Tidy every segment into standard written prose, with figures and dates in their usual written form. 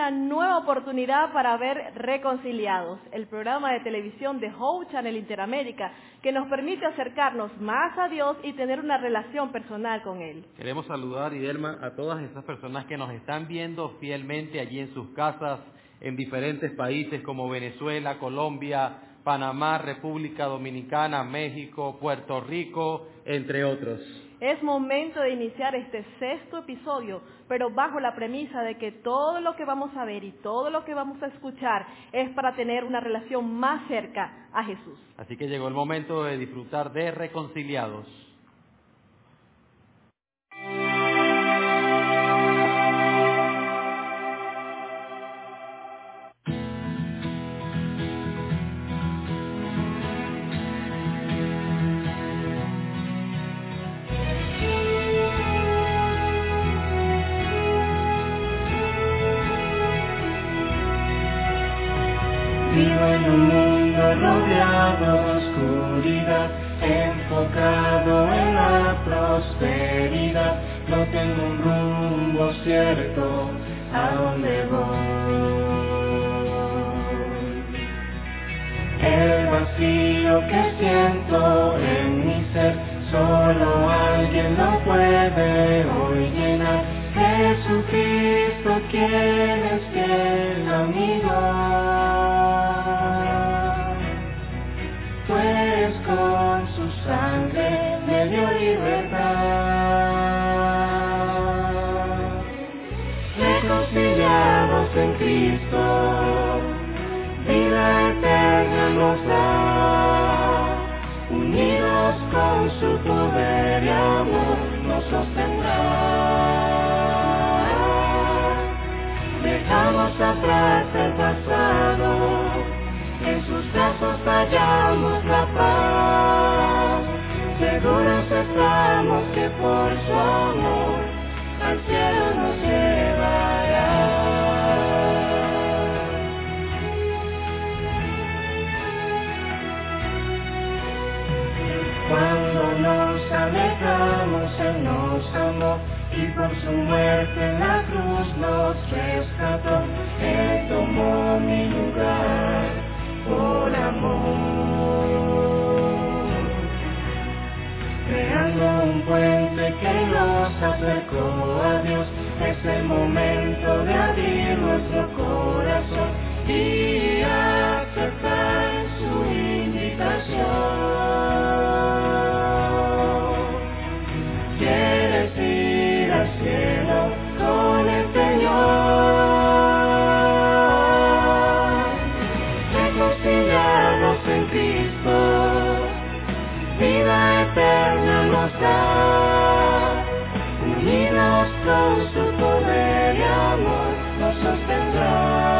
una nueva oportunidad para ver Reconciliados, el programa de televisión de Hope Channel Interamérica, que nos permite acercarnos más a Dios y tener una relación personal con Él. Queremos saludar, Idelma, a todas esas personas que nos están viendo fielmente allí en sus casas, en diferentes países como Venezuela, Colombia, Panamá, República Dominicana, México, Puerto Rico, entre otros. Es momento de iniciar este 6º episodio, pero bajo la premisa de que todo lo que vamos a ver y todo lo que vamos a escuchar es para tener una relación más cerca a Jesús. Así que llegó el momento de disfrutar de Reconciliados. Vivo en un mundo rodeado de oscuridad, enfocado en la prosperidad. No tengo un rumbo cierto a dónde voy. El vacío que siento en mi ser, solo alguien lo puede hoy llenar. Jesucristo, quien es fiel amigo, pues con su sangre me dio libertad. Reconciliados en Cristo, vida eterna nos da. Unidos con su poder y amor nos sostendrá. Dejamos atrás el pasado, en sus brazos hallamos la paz. Seguros estamos que por su amor al cielo nos llevará. Cuando nos alejamos, Él nos amó, y por su muerte en la cruz nos rescató. Él tomó mi lugar por amor, creando un puente que nos acercó a Dios. Es el momento de abrir nuestro corazón y aceptar su invitación. ¿Quieres ir al cielo con el Señor? Reconciliados en Cristo, vida eterna nos da. Unidos con su poder y amor nos sostendrá.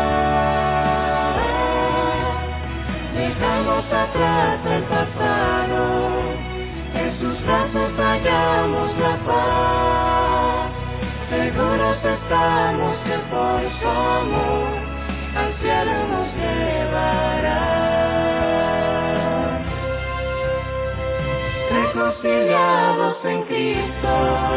Dejamos atrás el pasado, en sus brazos hallamos la paz. Seguros estamos que por su amor al cielo nos llevará. Reconciliados en Cristo,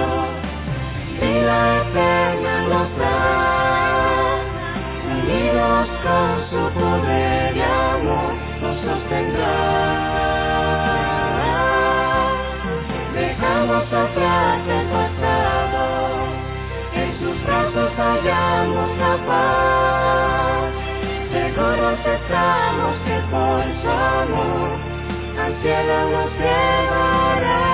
vida eterna nos da. Unidos con su poder y amor nos sostendrá. Dejamos atrás el pasado, en sus brazos hallamos la paz. Seguros estamos que por su amor al cielo nos llevará.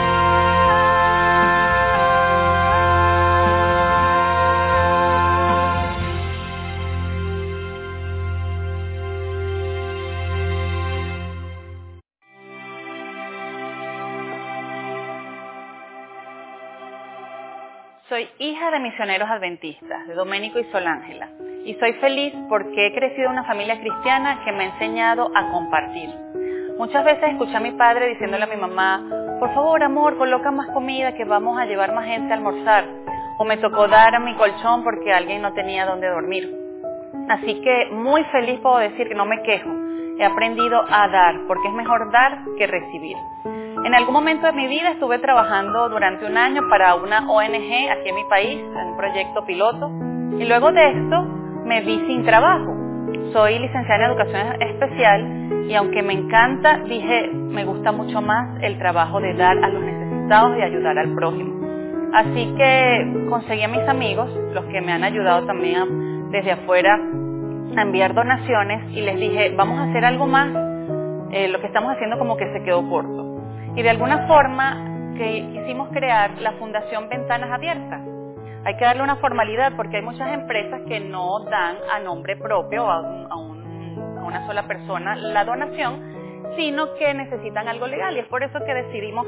Soy hija de misioneros adventistas, de Doménico y Solángela, y soy feliz porque he crecido en una familia cristiana que me ha enseñado a compartir. Muchas veces escuché a mi padre diciéndole a mi mamá: por favor, amor, coloca más comida que vamos a llevar más gente a almorzar. O me tocó dar a mi colchón porque alguien no tenía dónde dormir. Así que muy feliz puedo decir que no me quejo. He aprendido a dar, porque es mejor dar que recibir. En algún momento de mi vida estuve trabajando durante un año para una ONG aquí en mi país, en un proyecto piloto. Y luego de esto me vi sin trabajo. Soy licenciada en Educación Especial y aunque me encanta, dije, me gusta mucho más el trabajo de dar a los necesitados y ayudar al prójimo. Así que conseguí a mis amigos, los que me han ayudado también desde afuera a enviar donaciones, y les dije, vamos a hacer algo más, lo que estamos haciendo como que se quedó corto. Y de alguna forma quisimos crear la Fundación Ventanas Abiertas. Hay que darle una formalidad porque hay muchas empresas que no dan a nombre propio a una sola persona la donación, sino que necesitan algo legal, y es por eso que decidimos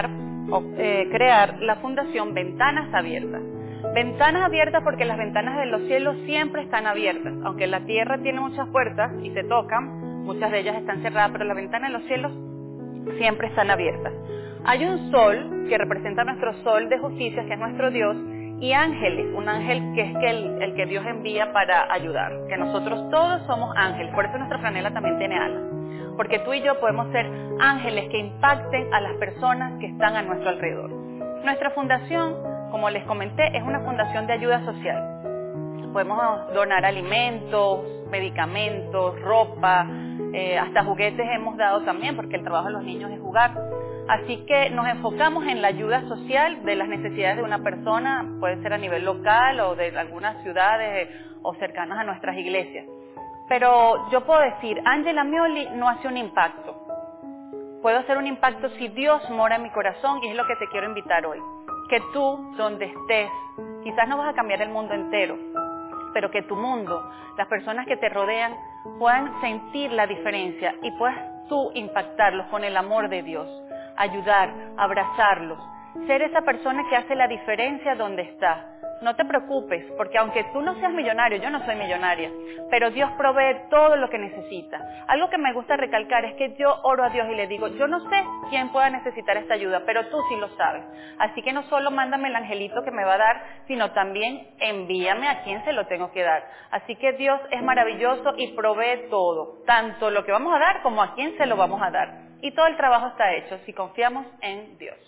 crear la Fundación Ventanas Abiertas. Ventanas abiertas porque las ventanas de los cielos siempre están abiertas, aunque la tierra tiene muchas puertas y se tocan, muchas de ellas están cerradas, pero las ventanas de los cielos siempre están abiertas. Hay un sol que representa nuestro sol de justicia, que es nuestro Dios, y ángeles, un ángel que es el que Dios envía para ayudar, que nosotros todos somos ángeles, por eso nuestra franela también tiene alas, porque tú y yo podemos ser ángeles que impacten a las personas que están a nuestro alrededor. Nuestra fundación, como les comenté, es una fundación de ayuda social. Podemos donar alimentos, medicamentos, ropa, hasta juguetes hemos dado también, porque el trabajo de los niños es jugar. Así que nos enfocamos en la ayuda social de las necesidades de una persona, puede ser a nivel local o de algunas ciudades o cercanas a nuestras iglesias. Pero yo puedo decir, Ángela Mioli no hace un impacto. Puedo hacer un impacto si Dios mora en mi corazón, y es lo que te quiero invitar hoy. Que tú, donde estés, quizás no vas a cambiar el mundo entero, pero que tu mundo, las personas que te rodean, puedan sentir la diferencia y puedas tú impactarlos con el amor de Dios. Ayudar, abrazarlos, ser esa persona que hace la diferencia donde está. No te preocupes, porque aunque tú no seas millonario, yo no soy millonaria, pero Dios provee todo lo que necesita. Algo que me gusta recalcar es que yo oro a Dios y le digo, yo no sé quién pueda necesitar esta ayuda, pero tú sí lo sabes. Así que no solo mándame el angelito que me va a dar, sino también envíame a quien se lo tengo que dar. Así que Dios es maravilloso y provee todo, tanto lo que vamos a dar como a quién se lo vamos a dar. Y todo el trabajo está hecho si confiamos en Dios.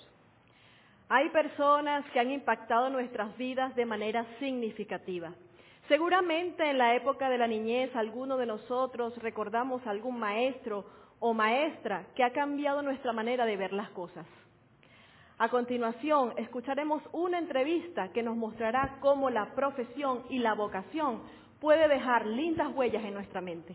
Hay personas que han impactado nuestras vidas de manera significativa. Seguramente en la época de la niñez, alguno de nosotros recordamos a algún maestro o maestra que ha cambiado nuestra manera de ver las cosas. A continuación, escucharemos una entrevista que nos mostrará cómo la profesión y la vocación puede dejar lindas huellas en nuestra mente.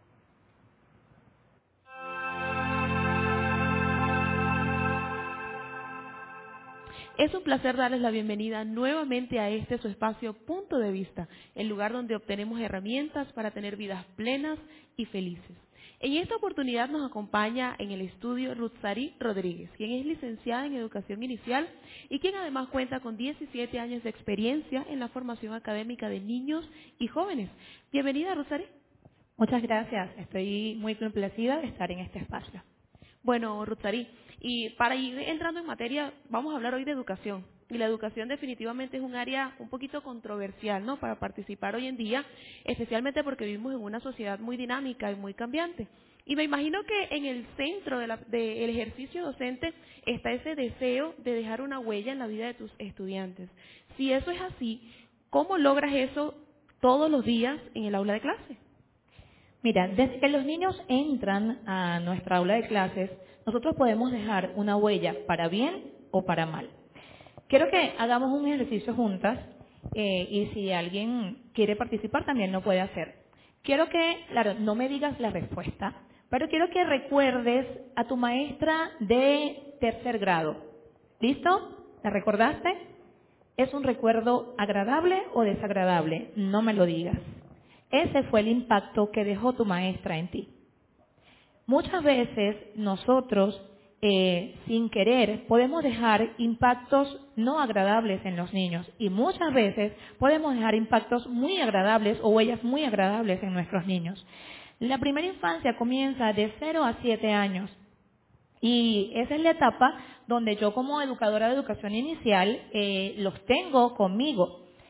Es un placer darles la bienvenida nuevamente a este su espacio Punto de Vista, el lugar donde obtenemos herramientas para tener vidas plenas y felices. En esta oportunidad nos acompaña en el estudio Rutzari Rodríguez, quien es licenciada en Educación Inicial y quien además cuenta con 17 años de experiencia en la formación académica de niños y jóvenes. Bienvenida, Rutzari. Muchas gracias, estoy muy complacida de estar en este espacio. Bueno, Rutzari, y para ir entrando en materia, vamos a hablar hoy de educación. Y la educación definitivamente es un área un poquito controversial, ¿no?, para participar hoy en día, especialmente porque vivimos en una sociedad muy dinámica y muy cambiante. Y me imagino que en el centro del ejercicio docente está ese deseo de dejar una huella en la vida de tus estudiantes. Si eso es así, ¿cómo logras eso todos los días en el aula de clase? Mira, desde que los niños entran a nuestra aula de clases, nosotros podemos dejar una huella para bien o para mal. Quiero que hagamos un ejercicio juntas y si alguien quiere participar también lo puede hacer. Quiero que, claro, no me digas la respuesta, pero quiero que recuerdes a tu maestra de 3er grado. ¿Listo? ¿La recordaste? ¿Es un recuerdo agradable o desagradable? No me lo digas. Ese fue el impacto que dejó tu maestra en ti. Muchas veces nosotros, sin querer, podemos dejar impactos no agradables en los niños y muchas veces podemos dejar impactos muy agradables o huellas muy agradables en nuestros niños. La primera infancia comienza de 0 a 7 años y esa es la etapa donde yo como educadora de educación inicial los tengo conmigo.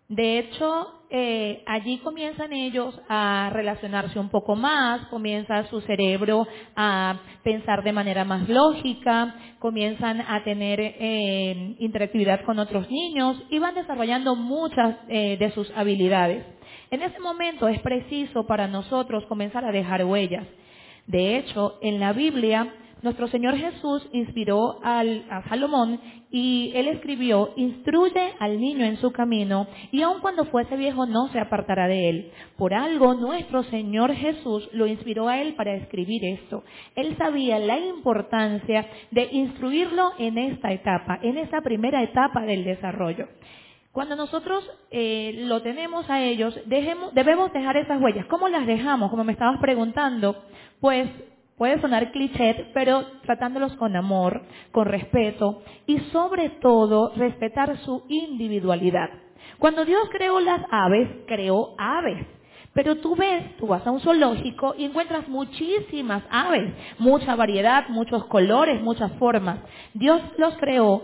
De hecho, allí comienzan ellos a relacionarse un poco más, comienza su cerebro a pensar de manera más lógica, comienzan a tener interactividad con otros niños y van desarrollando muchas de sus habilidades. En ese momento es preciso para nosotros comenzar a dejar huellas. De hecho, en la Biblia, nuestro Señor Jesús inspiró a Salomón y él escribió: instruye al niño en su camino y aun cuando fuese viejo no se apartará de él. Por algo nuestro Señor Jesús lo inspiró a él para escribir esto. Él sabía la importancia de instruirlo en esta etapa, en esta primera etapa del desarrollo. Cuando nosotros lo tenemos a ellos, debemos dejar esas huellas. ¿Cómo las dejamos? Como me estabas preguntando, pues puede sonar cliché, pero tratándolos con amor, con respeto y sobre todo respetar su individualidad. Cuando Dios creó las aves, creó aves. Pero tú vas a un zoológico y encuentras muchísimas aves, mucha variedad, muchos colores, muchas formas. Dios los creó,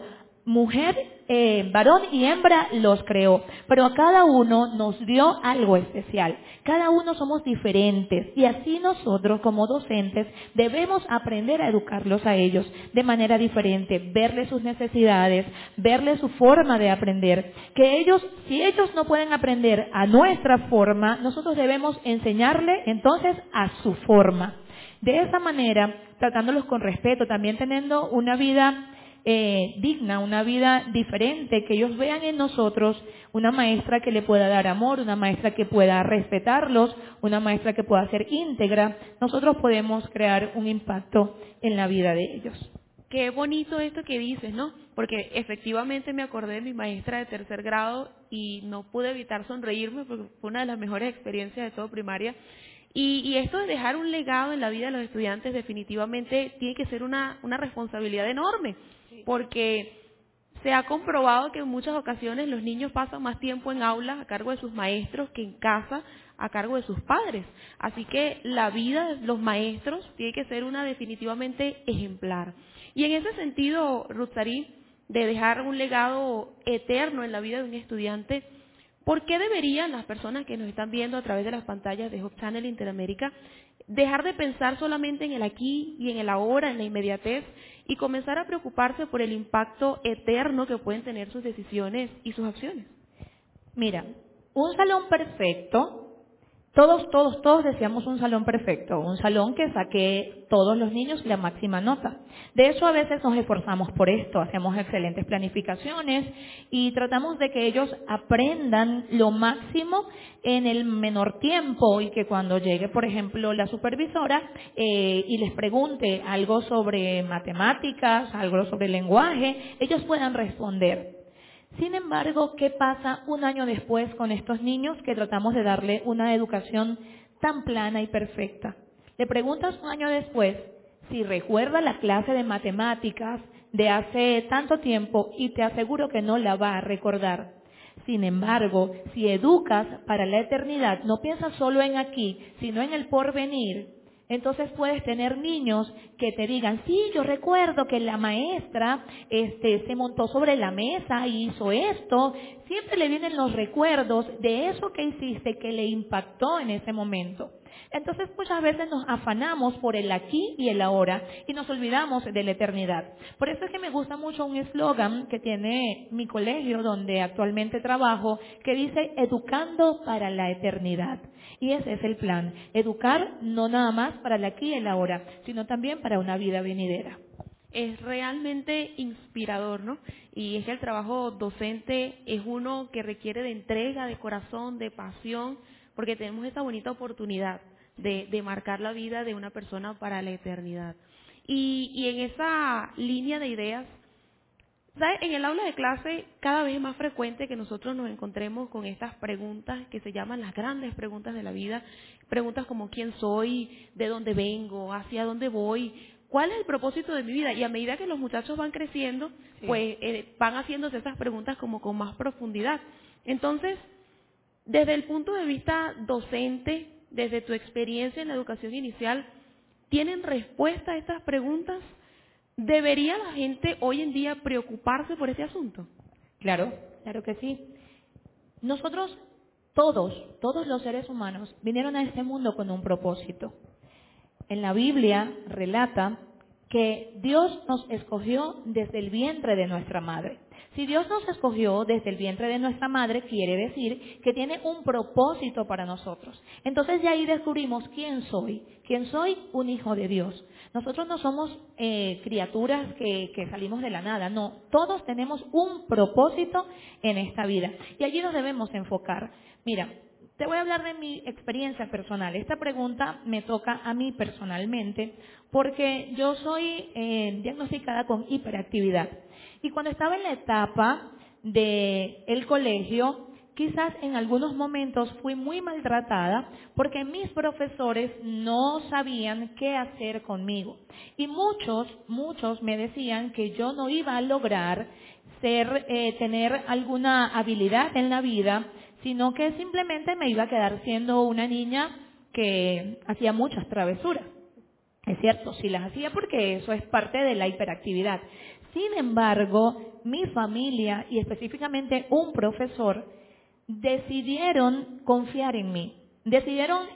varón y hembra los creó, pero a cada uno nos dio algo especial. Cada uno somos diferentes y así nosotros como docentes debemos aprender a educarlos a ellos de manera diferente, verles sus necesidades, verles su forma de aprender. Que ellos, si ellos no pueden aprender a nuestra forma, nosotros debemos enseñarle entonces a su forma. De esa manera, tratándolos con respeto, también teniendo una vida digna, una vida diferente, que ellos vean en nosotros una maestra que le pueda dar amor, una maestra que pueda respetarlos, una maestra que pueda ser íntegra. Nosotros podemos crear un impacto en la vida de ellos. Qué bonito esto que dices, ¿no? Porque efectivamente me acordé de mi maestra de tercer grado y no pude evitar sonreírme porque fue una de las mejores experiencias de todo primaria. Y esto de dejar un legado en la vida de los estudiantes definitivamente tiene que ser una responsabilidad enorme, porque se ha comprobado que en muchas ocasiones los niños pasan más tiempo en aulas a cargo de sus maestros que en casa a cargo de sus padres. Así que la vida de los maestros tiene que ser una definitivamente ejemplar. Y en ese sentido, Rutsari, de dejar un legado eterno en la vida de un estudiante, ¿por qué deberían las personas que nos están viendo a través de las pantallas de Hope Channel Interamérica dejar de pensar solamente en el aquí y en el ahora, en la inmediatez, y comenzar a preocuparse por el impacto eterno que pueden tener sus decisiones y sus acciones? Mira, un salón perfecto, todos deseamos un salón perfecto, un salón que saque todos los niños la máxima nota. De hecho, a veces nos esforzamos por esto, hacemos excelentes planificaciones y tratamos de que ellos aprendan lo máximo en el menor tiempo y que cuando llegue, por ejemplo, la supervisora y les pregunte algo sobre matemáticas, algo sobre lenguaje, ellos puedan responder. Sin embargo, ¿qué pasa un año después con estos niños que tratamos de darle una educación tan plana y perfecta? Le preguntas un año después si recuerda la clase de matemáticas de hace tanto tiempo y te aseguro que no la va a recordar. Sin embargo, si educas para la eternidad, no piensas solo en aquí, sino en el porvenir. Entonces puedes tener niños que te digan, sí, yo recuerdo que la maestra se montó sobre la mesa y hizo esto. Siempre le vienen los recuerdos de eso que hiciste que le impactó en ese momento. Entonces muchas veces nos afanamos por el aquí y el ahora y nos olvidamos de la eternidad. Por eso es que me gusta mucho un eslogan que tiene mi colegio donde actualmente trabajo que dice educando para la eternidad. Y ese es el plan, educar no nada más para el aquí y el ahora, sino también para una vida venidera. Es realmente inspirador, ¿no? Y es que el trabajo docente es uno que requiere de entrega, de corazón, de pasión, porque tenemos esta bonita oportunidad de marcar la vida de una persona para la eternidad. Y en esa línea de ideas, ¿sabes? En el aula de clase cada vez es más frecuente que nosotros nos encontremos con estas preguntas que se llaman las grandes preguntas de la vida. Preguntas como ¿quién soy? ¿De dónde vengo? ¿Hacia dónde voy? ¿Cuál es el propósito de mi vida? Y a medida que los muchachos van creciendo, pues van haciéndose esas preguntas como con más profundidad. Entonces, desde el punto de vista docente, desde tu experiencia en la educación inicial, ¿tienen respuesta a estas preguntas? ¿Debería la gente hoy en día preocuparse por ese asunto? Claro que sí. nosotros todos los seres humanos vinieron a este mundo con un propósito. En la Biblia relata que Dios nos escogió desde el vientre de nuestra madre. Si Dios nos escogió desde el vientre de nuestra madre, quiere decir que tiene un propósito para nosotros. Entonces ya ahí descubrimos quién soy. ¿Quién soy? Un hijo de Dios. Nosotros no somos criaturas que salimos de la nada, no. Todos tenemos un propósito en esta vida y allí nos debemos enfocar. Mira, te voy a hablar de mi experiencia personal. Esta pregunta me toca a mí personalmente porque yo soy diagnosticada con hiperactividad. Y cuando estaba en la etapa del colegio, quizás en algunos momentos fui muy maltratada porque mis profesores no sabían qué hacer conmigo. Y muchos me decían que yo no iba a lograr tener alguna habilidad en la vida, sino que simplemente me iba a quedar siendo una niña que hacía muchas travesuras. Es cierto, sí las hacía porque eso es parte de la hiperactividad. Sin embargo, mi familia y específicamente un profesor decidieron confiar en mí. Decidieron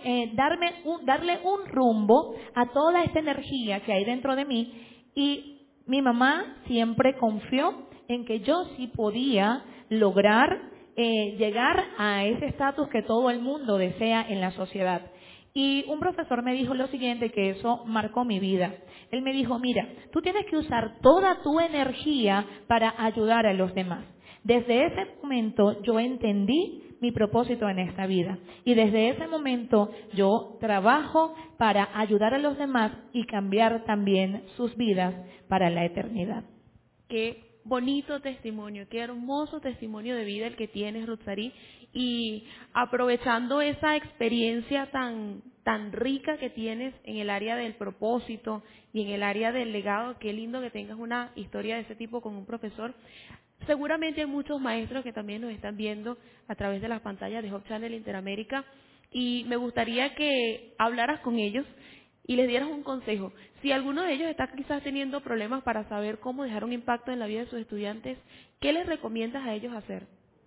darle un rumbo a toda esta energía que hay dentro de mí y mi mamá siempre confió en que yo sí podía lograr llegar a ese estatus que todo el mundo desea en la sociedad. Y un profesor me dijo lo siguiente, que eso marcó mi vida. Él me dijo, mira, tú tienes que usar toda tu energía para ayudar a los demás. Desde ese momento yo entendí mi propósito en esta vida. Y desde ese momento yo trabajo para ayudar a los demás y cambiar también sus vidas para la eternidad. Qué bonito testimonio, qué hermoso testimonio de vida el que tienes, Rutsari. Y aprovechando esa experiencia tan rica que tienes en el área del propósito y en el área del legado, qué lindo que tengas una historia de ese tipo con un profesor. Seguramente hay muchos maestros que también nos están viendo a través de las pantallas de Hope Channel Interamérica y me gustaría que hablaras con ellos y les dieras un consejo. Si alguno de ellos está quizás teniendo problemas para saber cómo dejar un impacto en la vida de sus estudiantes, ¿qué les recomiendas a ellos hacer?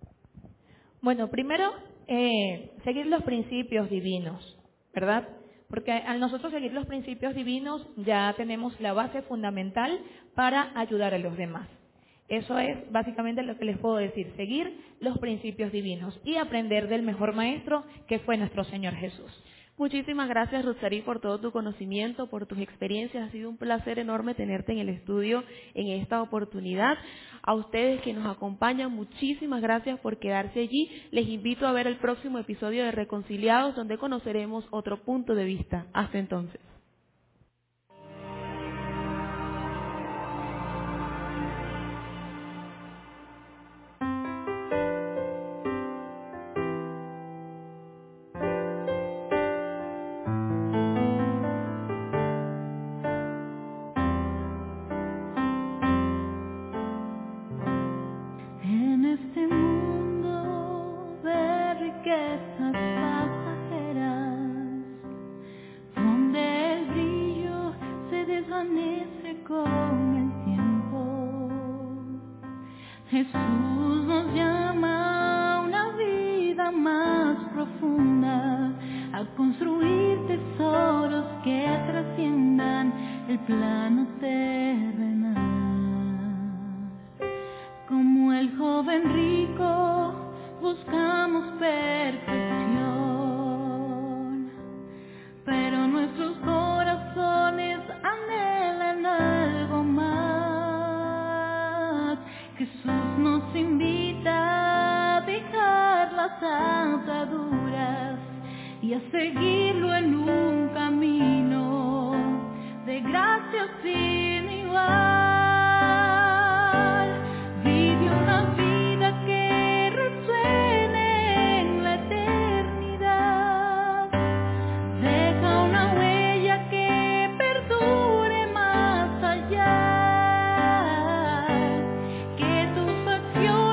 Bueno, primero, seguir los principios divinos, ¿verdad? Porque al nosotros seguir los principios divinos ya tenemos la base fundamental para ayudar a los demás. Eso es básicamente lo que les puedo decir, seguir los principios divinos y aprender del mejor maestro que fue nuestro Señor Jesús. Muchísimas gracias, Rutsari, por todo tu conocimiento, por tus experiencias. Ha sido un placer enorme tenerte en el estudio en esta oportunidad. A ustedes que nos acompañan, muchísimas gracias por quedarse allí. Les invito a ver el próximo episodio de Reconciliados, donde conoceremos otro punto de vista. Hasta entonces. Jesús nos llama a una vida más profunda, a construir tesoros que trasciendan el plano terrenal. Como el joven rico, buscamos perfección, pero nuestros corazones anhelan algo más. Jesús nos invita a dejar las ataduras y a seguirlo en un camino de gracia sin igual. Vive una vida que resuene en la eternidad. Deja una huella que perdure más allá.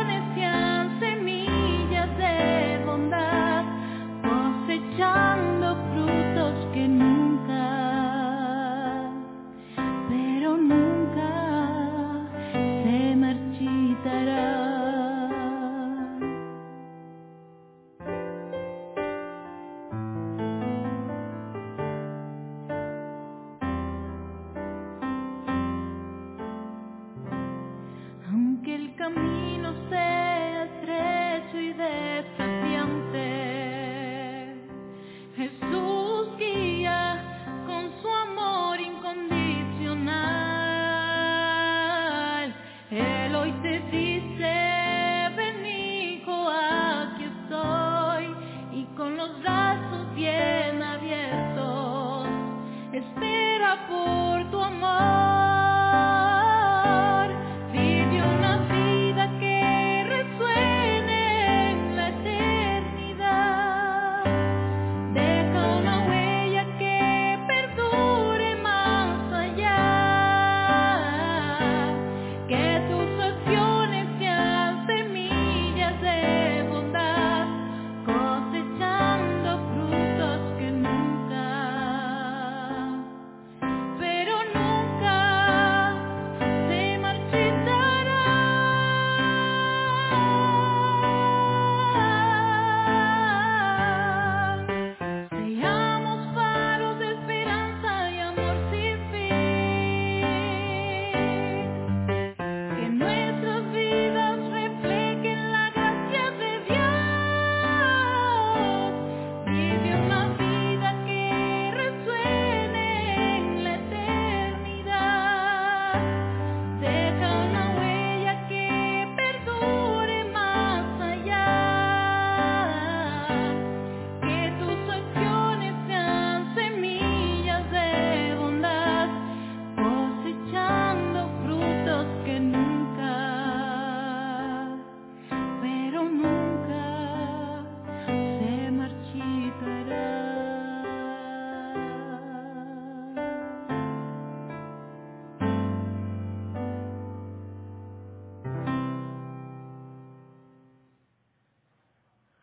Cosechando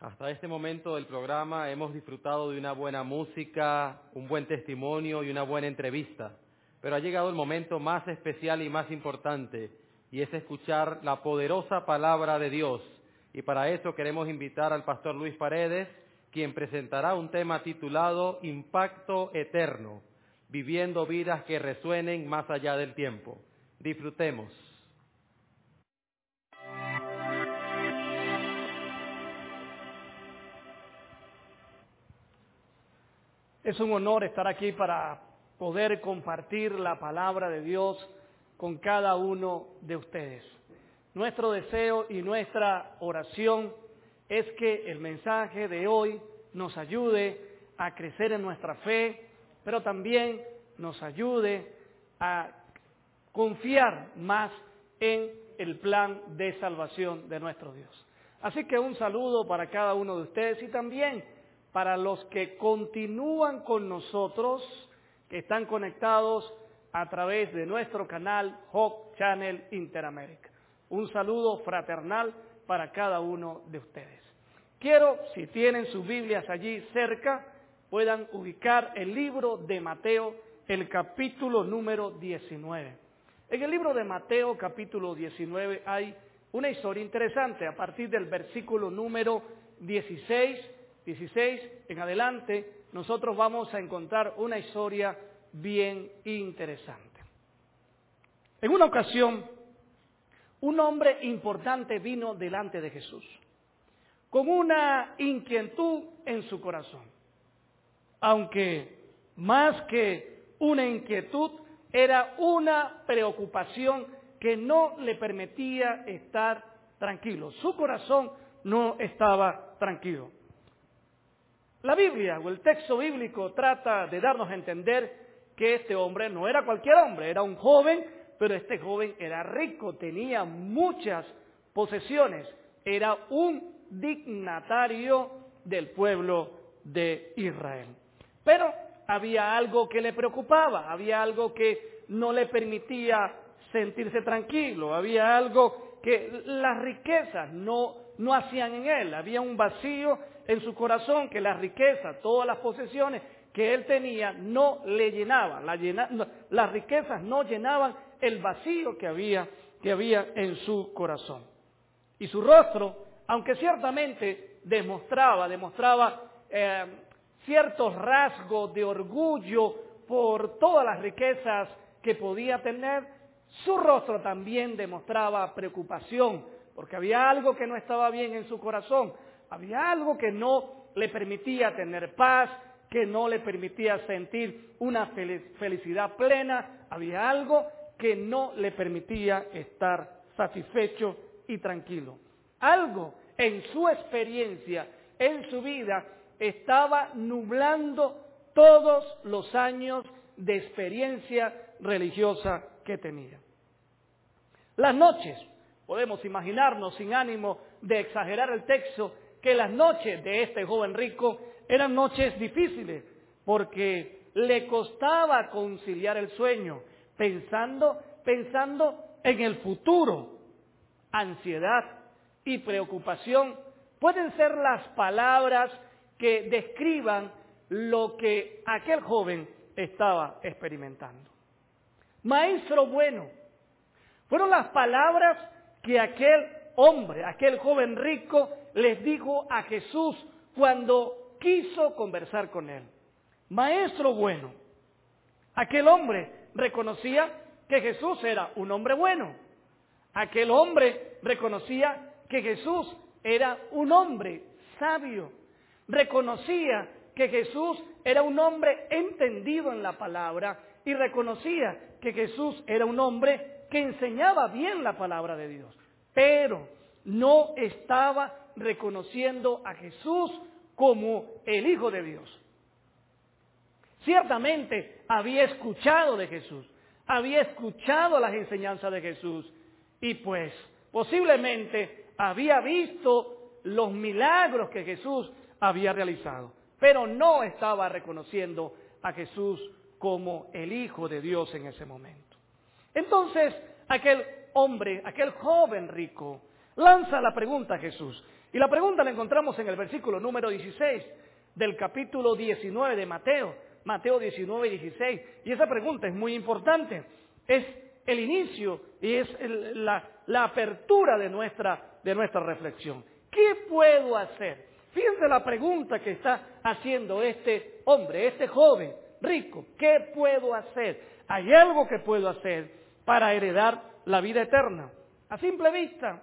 Hasta este momento del programa hemos disfrutado de una buena música, un buen testimonio y una buena entrevista. Pero ha llegado el momento más especial y más importante, y es escuchar la poderosa palabra de Dios. Y para eso queremos invitar al pastor Luis Paredes, quien presentará un tema titulado Impacto Eterno, viviendo vidas que resuenen más allá del tiempo. Disfrutemos. Es un honor estar aquí para poder compartir la palabra de Dios con cada uno de ustedes. Nuestro deseo y nuestra oración es que el mensaje de hoy nos ayude a crecer en nuestra fe, pero también nos ayude a confiar más en el plan de salvación de nuestro Dios. Así que un saludo para cada uno de ustedes y también para los que continúan con nosotros, que están conectados a través de nuestro canal Hope Channel Interamérica. Un saludo fraternal para cada uno de ustedes. Quiero, si tienen sus Biblias allí cerca, puedan ubicar el libro de Mateo, el capítulo número 19. En el libro de Mateo, capítulo 19, hay una historia interesante. A partir del versículo número 16 en adelante, nosotros vamos a encontrar una historia bien interesante. En una ocasión, un hombre importante vino delante de Jesús, con una inquietud en su corazón. Aunque más que una inquietud, era una preocupación que no le permitía estar tranquilo. Su corazón no estaba tranquilo. La Biblia o el texto bíblico trata de darnos a entender que este hombre no era cualquier hombre, era un joven, pero este joven era rico, tenía muchas posesiones, era un dignatario del pueblo de Israel. Pero había algo que le preocupaba, había algo que no le permitía sentirse tranquilo, había algo que las riquezas no hacían en él, había un vacío en su corazón que las riquezas, todas las posesiones que él tenía no le llenaban, las riquezas no llenaban el vacío que había en su corazón. Y su rostro, aunque ciertamente demostraba ciertos rasgos de orgullo por todas las riquezas que podía tener, su rostro también demostraba preocupación, porque había algo que no estaba bien en su corazón, había algo que no le permitía tener paz, que no le permitía sentir una felicidad plena, había algo que no le permitía estar satisfecho y tranquilo. Algo en su experiencia, en su vida, estaba nublando todos los años de experiencia religiosa que tenía. Las noches, podemos imaginarnos sin ánimo de exagerar el texto, que las noches de este joven rico eran noches difíciles, porque le costaba conciliar el sueño, pensando en el futuro. Ansiedad y preocupación pueden ser las palabras que describan lo que aquel joven estaba experimentando. Maestro bueno, fueron las palabras que aquel hombre, aquel joven rico, les dijo a Jesús cuando quiso conversar con él. Maestro bueno. Aquel hombre reconocía que Jesús era un hombre bueno. Aquel hombre reconocía que Jesús era un hombre sabio. Reconocía que Jesús era un hombre entendido en la palabra y reconocía que Jesús era un hombre que enseñaba bien la palabra de Dios. Pero no estaba reconociendo a Jesús como el Hijo de Dios. Ciertamente había escuchado de Jesús, había escuchado las enseñanzas de Jesús y pues posiblemente había visto los milagros que Jesús había realizado, pero no estaba reconociendo a Jesús como el Hijo de Dios en ese momento. Entonces, aquel hombre, aquel joven rico, lanza la pregunta a Jesús. Y la pregunta la encontramos en el versículo número 16 del capítulo 19 de Mateo. Mateo 19 y 16. Y esa pregunta es muy importante. Es el inicio y es la apertura de nuestra reflexión. ¿Qué puedo hacer? Fíjense la pregunta que está haciendo este hombre, este joven rico. ¿Qué puedo hacer? ¿Hay algo que puedo hacer para heredar la vida eterna? A simple vista,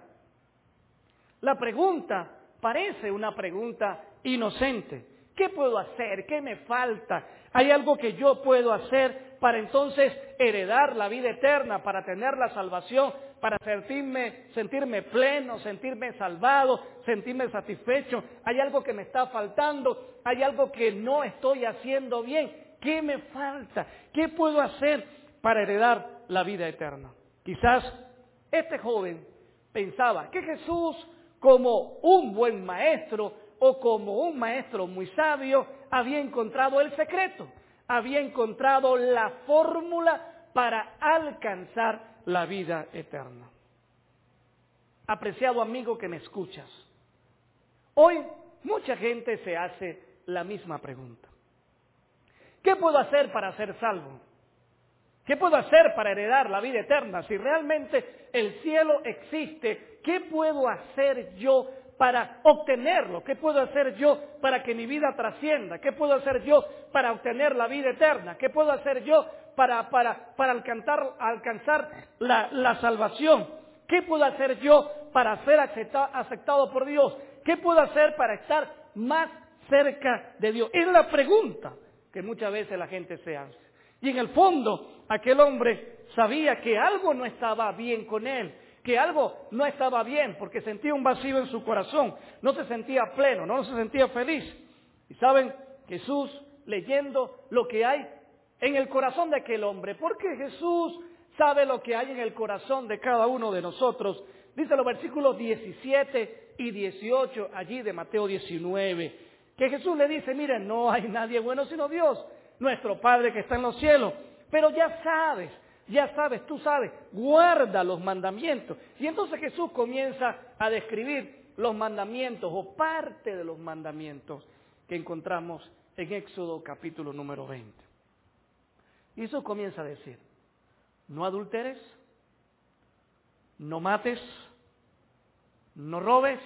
la pregunta parece una pregunta inocente. ¿Qué puedo hacer? ¿Qué me falta? ¿Hay algo que yo puedo hacer para entonces heredar la vida eterna, para tener la salvación, para sentirme pleno, sentirme salvado, sentirme satisfecho? ¿Hay algo que me está faltando? ¿Hay algo que no estoy haciendo bien? ¿Qué me falta? ¿Qué puedo hacer para heredar la vida eterna? Quizás este joven pensaba que Jesús, como un buen maestro o como un maestro muy sabio, había encontrado el secreto, había encontrado la fórmula para alcanzar la vida eterna. Apreciado amigo que me escuchas, hoy mucha gente se hace la misma pregunta. ¿Qué puedo hacer para ser salvo? ¿Qué puedo hacer para heredar la vida eterna? Si realmente el cielo existe, ¿qué puedo hacer yo para obtenerlo? ¿Qué puedo hacer yo para que mi vida trascienda? ¿Qué puedo hacer yo para obtener la vida eterna? ¿Qué puedo hacer yo para alcanzar la salvación? ¿Qué puedo hacer yo para ser aceptado por Dios? ¿Qué puedo hacer para estar más cerca de Dios? Es la pregunta que muchas veces la gente se hace. Y en el fondo, aquel hombre sabía que algo no estaba bien con él, que algo no estaba bien, porque sentía un vacío en su corazón, no se sentía pleno, no se sentía feliz. Y saben, Jesús, leyendo lo que hay en el corazón de aquel hombre, porque Jesús sabe lo que hay en el corazón de cada uno de nosotros, dice los versículos 17 y 18 allí de Mateo 19, que Jesús le dice, miren, no hay nadie bueno sino Dios, nuestro Padre que está en los cielos, pero ya sabes, tú sabes, guarda los mandamientos. Y entonces Jesús comienza a describir los mandamientos o parte de los mandamientos que encontramos en Éxodo capítulo número 20. Y Jesús comienza a decir, no adulteres, no mates, no robes,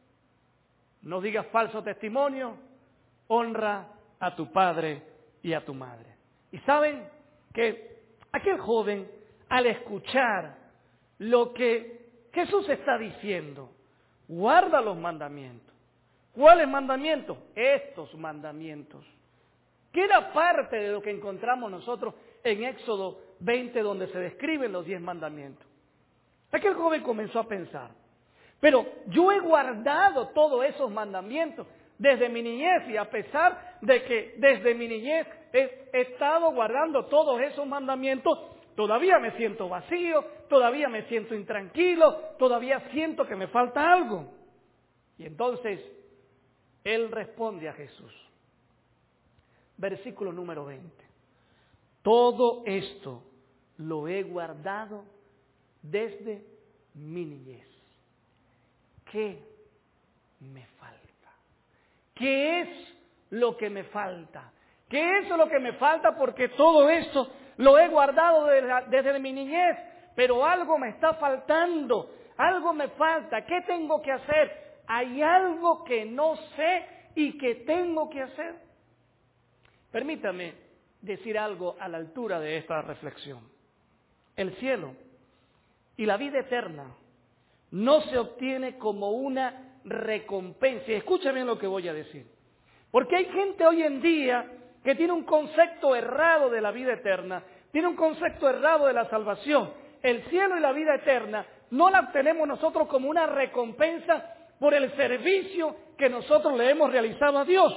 no digas falso testimonio, honra a tu padre y a tu madre. Y saben que aquel joven, al escuchar lo que Jesús está diciendo, guarda los mandamientos. ¿Cuáles mandamientos? Estos mandamientos. Que era parte de lo que encontramos nosotros en Éxodo 20, donde se describen los 10 mandamientos. Aquel joven comenzó a pensar, pero yo he guardado todos esos mandamientos desde mi niñez, y a pesar de que desde mi niñez he estado guardando todos esos mandamientos, todavía me siento vacío, todavía me siento intranquilo, todavía siento que me falta algo. Y entonces él responde a Jesús. Versículo número 20. Todo esto lo he guardado desde mi niñez. ¿Qué me falta? ¿Qué es lo que me falta? ¿Qué es lo que me falta? Porque todo esto lo he guardado desde mi niñez, pero algo me está faltando, algo me falta. ¿Qué tengo que hacer? Hay algo que no sé y que tengo que hacer. Permítame decir algo a la altura de esta reflexión. El cielo y la vida eterna no se obtiene como una recompensa. Y escucha bien lo que voy a decir. Porque hay gente hoy en día que tiene un concepto errado de la vida eterna, tiene un concepto errado de la salvación. El cielo y la vida eterna no la obtenemos nosotros como una recompensa por el servicio que nosotros le hemos realizado a Dios.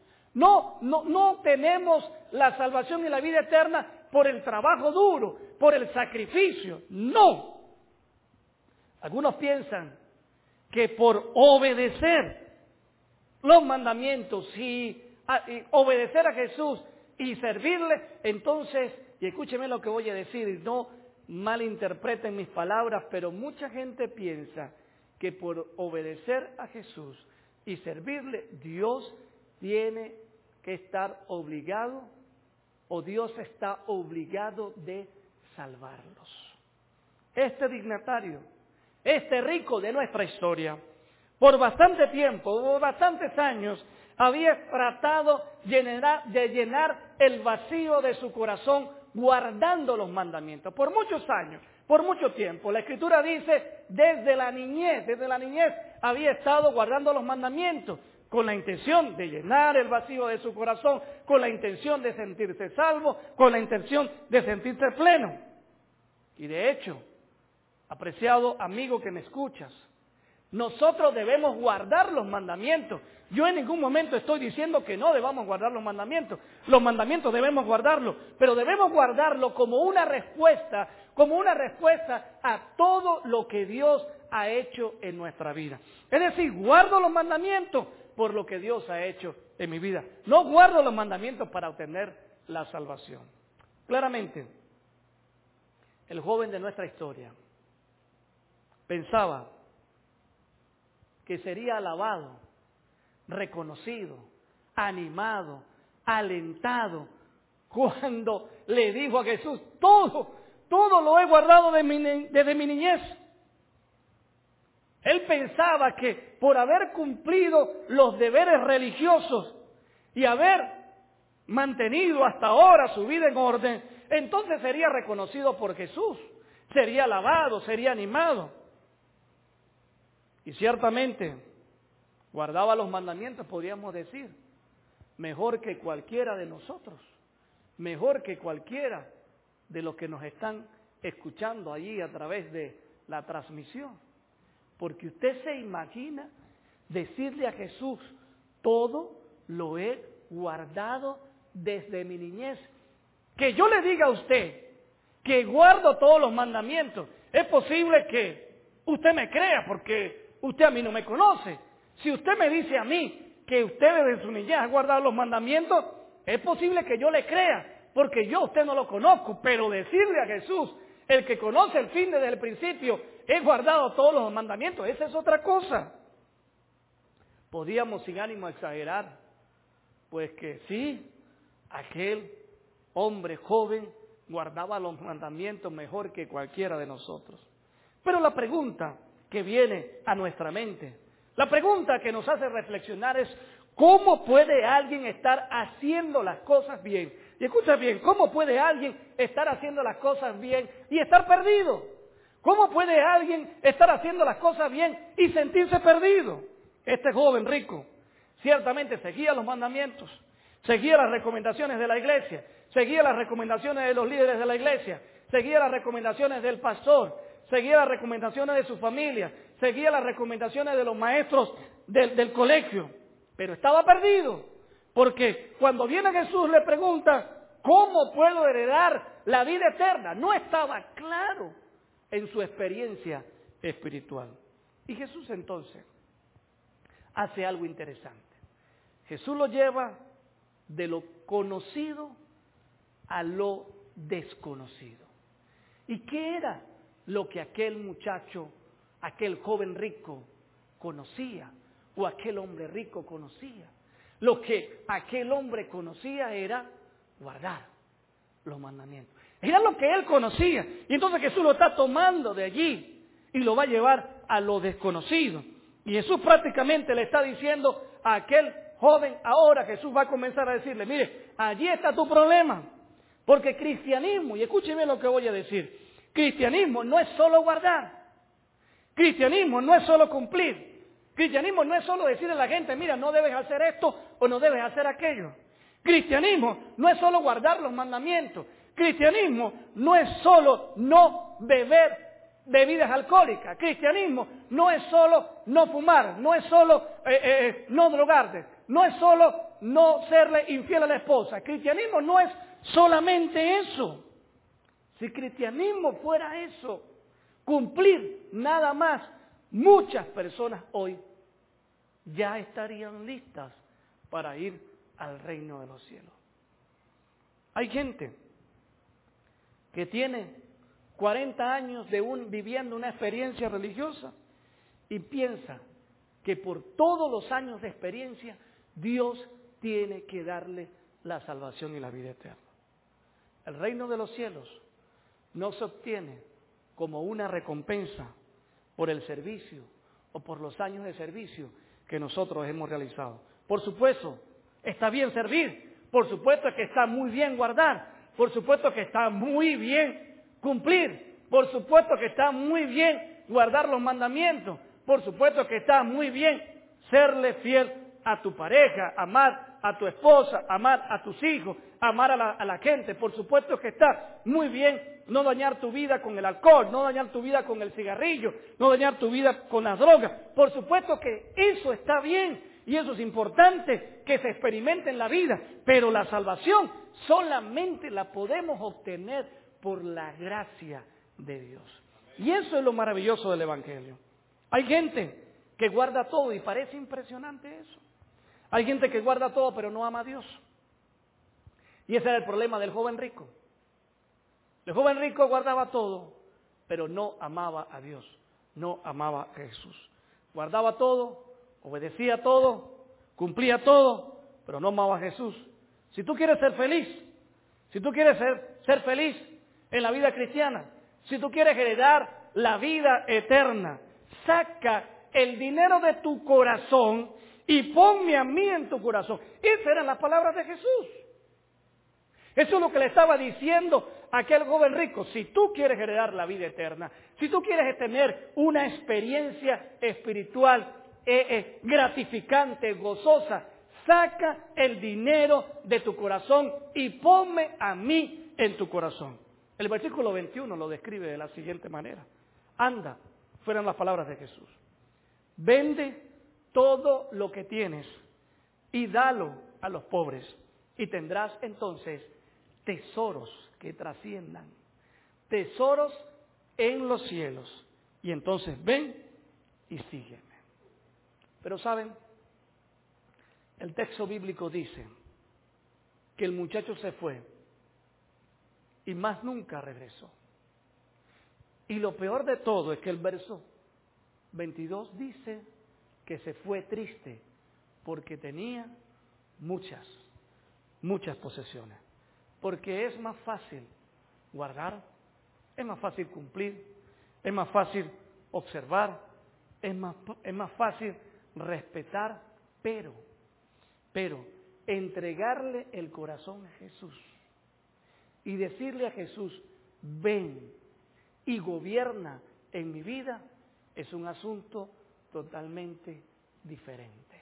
No tenemos la salvación y la vida eterna por el trabajo duro, por el sacrificio. No. Algunos piensan que por obedecer los mandamientos y obedecer a Jesús y servirle, entonces, y escúcheme lo que voy a decir, no malinterpreten mis palabras, pero mucha gente piensa que por obedecer a Jesús y servirle, Dios tiene que estar obligado, o Dios está obligado de salvarlos. Este dignatario, este rico de nuestra historia, por bastante tiempo, por bastantes años, había tratado de llenar el vacío de su corazón guardando los mandamientos. Por muchos años, por mucho tiempo. La Escritura dice, desde la niñez había estado guardando los mandamientos con la intención de llenar el vacío de su corazón, con la intención de sentirse salvo, con la intención de sentirse pleno. Y de hecho, apreciado amigo que me escuchas, nosotros debemos guardar los mandamientos. Yo en ningún momento estoy diciendo que no debamos guardar los mandamientos. Los mandamientos debemos guardarlos, pero debemos guardarlo como una respuesta a todo lo que Dios ha hecho en nuestra vida. Es decir, guardo los mandamientos por lo que Dios ha hecho en mi vida. No guardo los mandamientos para obtener la salvación. Claramente, el joven de nuestra historia pensaba que sería alabado, reconocido, animado, alentado, cuando le dijo a Jesús, todo lo he guardado desde mi niñez. Él pensaba que por haber cumplido los deberes religiosos y haber mantenido hasta ahora su vida en orden, entonces sería reconocido por Jesús, sería alabado, sería animado. Y ciertamente guardaba los mandamientos, podríamos decir, mejor que cualquiera de nosotros, mejor que cualquiera de los que nos están escuchando allí a través de la transmisión. Porque usted se imagina decirle a Jesús, todo lo he guardado desde mi niñez. Que yo le diga a usted que guardo todos los mandamientos, es posible que usted me crea porque usted a mí no me conoce. Si usted me dice a mí que usted desde su niñez ha guardado los mandamientos, es posible que yo le crea, porque yo a usted no lo conozco, pero decirle a Jesús, el que conoce el fin desde el principio, he guardado todos los mandamientos, esa es otra cosa. Podíamos sin ánimo exagerar, pues que sí, aquel hombre joven guardaba los mandamientos mejor que cualquiera de nosotros. Pero la pregunta que viene a nuestra mente, la pregunta que nos hace reflexionar es, ¿cómo puede alguien estar haciendo las cosas bien? Y escucha bien, ¿cómo puede alguien estar haciendo las cosas bien y estar perdido? ¿Cómo puede alguien estar haciendo las cosas bien y sentirse perdido? Este joven rico ciertamente seguía los mandamientos, seguía las recomendaciones de la iglesia, seguía las recomendaciones de los líderes de la iglesia, seguía las recomendaciones del pastor, seguía las recomendaciones de su familia, seguía las recomendaciones de los maestros del colegio, pero estaba perdido, porque cuando viene Jesús le pregunta, ¿cómo puedo heredar la vida eterna? No estaba claro en su experiencia espiritual. Y Jesús entonces hace algo interesante. Jesús lo lleva de lo conocido a lo desconocido. ¿Y qué era lo que aquel muchacho, aquel joven rico conocía, o aquel hombre rico conocía? Lo que aquel hombre conocía era guardar los mandamientos. Era lo que él conocía. Y entonces Jesús lo está tomando de allí y lo va a llevar a lo desconocido. Y Jesús prácticamente le está diciendo a aquel joven, ahora Jesús va a comenzar a decirle, mire, allí está tu problema. Porque cristianismo, y escúcheme lo que voy a decir, cristianismo no es solo guardar, cristianismo no es solo cumplir, cristianismo no es solo decirle a la gente, mira, no debes hacer esto o no debes hacer aquello. Cristianismo no es solo guardar los mandamientos, cristianismo no es solo no beber bebidas alcohólicas, cristianismo no es solo no fumar, no es solo no drogarte, no es solo no serle infiel a la esposa, cristianismo no es solamente eso. Si cristianismo fuera eso, cumplir nada más, muchas personas hoy ya estarían listas para ir al reino de los cielos. Hay gente que tiene 40 años viviendo una experiencia religiosa y piensa que por todos los años de experiencia Dios tiene que darle la salvación y la vida eterna. El reino de los cielos no se obtiene como una recompensa por el servicio o por los años de servicio que nosotros hemos realizado. Por supuesto, está bien servir, por supuesto que está muy bien guardar, por supuesto que está muy bien cumplir, por supuesto que está muy bien guardar los mandamientos, por supuesto que está muy bien serle fiel a tu pareja, amar a tu esposa, amar a tus hijos, amar a la gente. Por supuesto que está muy bien no dañar tu vida con el alcohol, no dañar tu vida con el cigarrillo, no dañar tu vida con las drogas. Por supuesto que eso está bien y eso es importante que se experimente en la vida, pero la salvación solamente la podemos obtener por la gracia de Dios. Y eso es lo maravilloso del Evangelio. Hay gente que guarda todo y parece impresionante eso. Hay gente que guarda todo pero no ama a Dios. Y ese era el problema del joven rico. El joven rico guardaba todo, pero no amaba a Dios, no amaba a Jesús. Guardaba todo, obedecía todo, cumplía todo, pero no amaba a Jesús. Si tú quieres ser feliz, si tú quieres ser feliz en la vida cristiana, si tú quieres heredar la vida eterna, saca el dinero de tu corazón y ponme a mí en tu corazón. Esas eran las palabras de Jesús. Eso es lo que le estaba diciendo a aquel joven rico. Si tú quieres heredar la vida eterna, si tú quieres tener una experiencia espiritual gratificante, gozosa, saca el dinero de tu corazón y ponme a mí en tu corazón. El versículo 21 lo describe de la siguiente manera. Anda, fueron las palabras de Jesús. Vende todo lo que tienes y dalo a los pobres y tendrás entonces tesoros que trasciendan, tesoros en los cielos. Y entonces ven y sígueme. Pero ¿saben? El texto bíblico dice que el muchacho se fue y más nunca regresó. Y lo peor de todo es que el verso 22 dice que se fue triste porque tenía muchas posesiones. Porque es más fácil guardar, es más fácil cumplir, es más fácil observar, es más fácil respetar, pero entregarle el corazón a Jesús y decirle a Jesús, ven y gobierna en mi vida, es un asunto totalmente diferente.